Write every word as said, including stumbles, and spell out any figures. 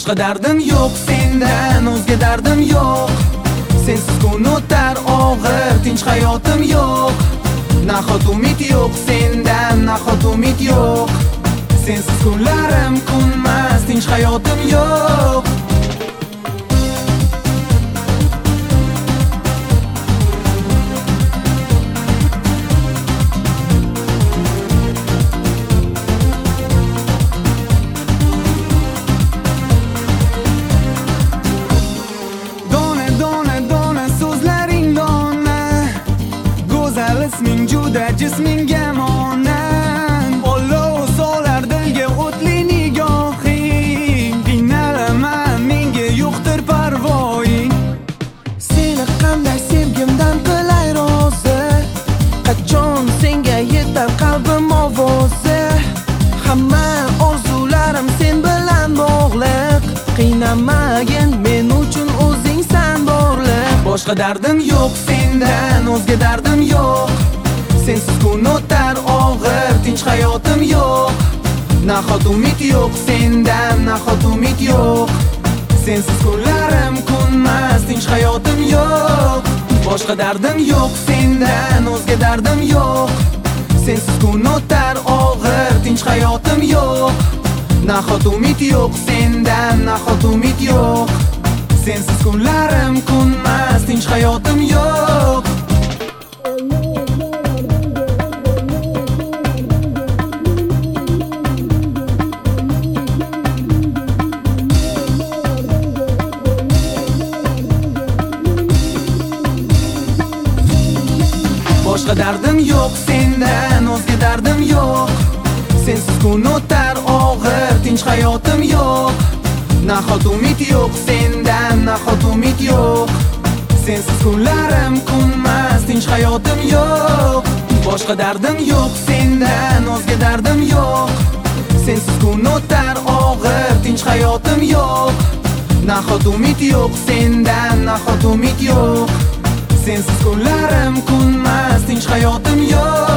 Boshqa dardim yo'q, sendan o'zga dardim yo'q. Sensiz kun o'tar og'ir, tinch hayotim yo'q. Nahot umid yo'q, sendan nahot umid yo'q. Sensiz kunlarim kunmas, tinch hayotim yo'q. Isming juda, jismingga monand. Olov solar dilga o'tli nigohing. Qiynalaman, menga yo'qdir parvoying. Seni qanday sevgimdan qilay rozi. Qachon senga yetar qalbim ovozi. Hamma orzularim sen bilan bog'liq. Qiynamagin men uchun o'zingsan borliq. Boshqa dardim yo'q, sendan o'zga dardim yo'q. Sensiz kun o'tar og'ir, tinch hayotim yo'q. Nahot umid yo'q, sendan nahot umid yo'q. Sensiz kunlarim kunmas, tinch hayotim yo'q. Boshqa dardim yo'q, sendan o'zga dardim yo'q. Sensiz kun o'tar og'ir, tinch hayotim yo'q. Nahot umid yo'q, sendan nahot umid yo'q. Sensiz kunlarim kunmas, tinch hayotim yo'q. Boshqa dardim yo'q, sendan o'zga dardim yo'q. Sensiz kun o'tar og'ir, tinch hayotim yo'q. Nahot umid yo'q, sendan nahot umid yo'q. Sensiz kunlarim kunmas, tinch hayotim yo'q. Boshqa dardim yo'q, sendan o'zga dardim yo'q. Sensiz kun o'tar og'ir, tinch hayotim yo'q. Nahot umid yo'q, sendan nahot umid yo'q. Sensiz kunlarim kunmas, tinch hayotim yo'q.